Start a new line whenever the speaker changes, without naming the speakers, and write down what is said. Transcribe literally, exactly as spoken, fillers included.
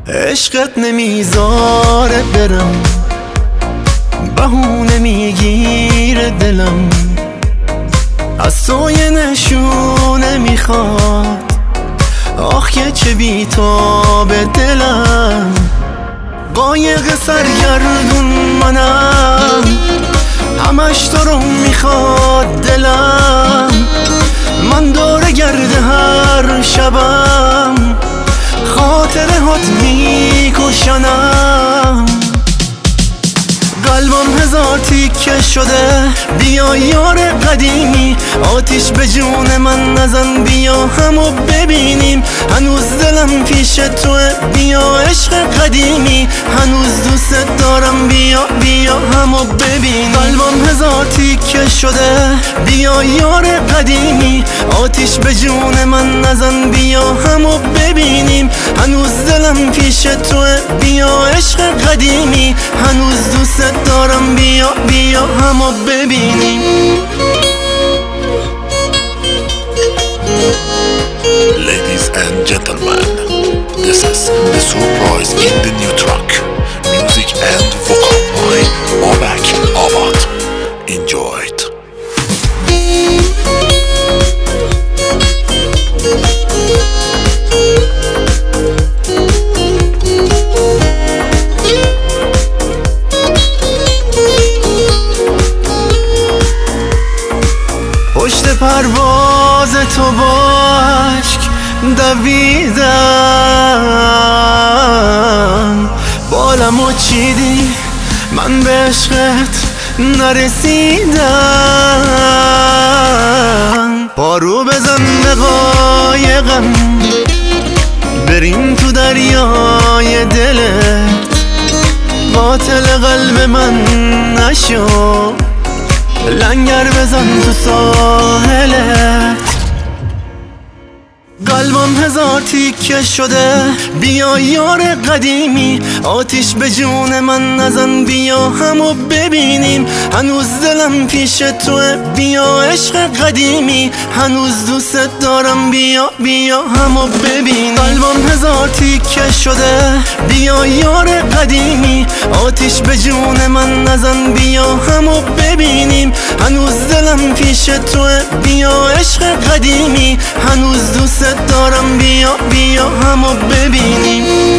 عشقت نمیذاره برم، بهونه میگیره دلم، از تو یه نشونه میخواد، آخ که چه بیتاب دلم. قایق سرگردون منم، همش تو رو میخواد دلم، من دور گرده هر شبم، خاطره هات میکشنم. قلبم هزار تیکه شده، بیا یار قدیمی، آتیش به جون من نزن، بیا همو ببینیم. هنوز دلم پیش توه، بیا عشق قدیمی، هنوز دوست دارم، بیا بیا همو ببینیم. قلبم هزار تیکه شده، بیا یار قدیمی، آتیش به جون من نزن، بیا همو ببینیم. هنوز دلم پیش توه، بیا عشق قدیمی، هنوز دوست دارم، بیا بیا همو ببینیم.
Ladies and gentlemen, this is the surprise in the new track. Music and vocal by Babak Abad. Enjoy it.
پشت پرواز تو با عشق دویدم، بالمو چیدی من به عشقت نرسیدم. پارو بزن به قایقم، بریم تو دریای دلت، قاتل قلب من نشو، لنگر بزن تو ساحلت. قلبم هزار تیکه شده، بیا یار قدیمی، آتیش به جون من نزن، بیا همو ببینیم. هنوز دلم پیش توه، بیا عشق قدیمی، هنوز دوست دارم، بیا بیا همو ببین. قلبم هزار تیکه شده، بیا یار قدیمی، آتیش به جون من نزن، بیا همو ببینیم. هنوز دلم پیش توه، بیا عشق قدیمی، هنوز دوست دارم، بیا بیا همو ببینیم.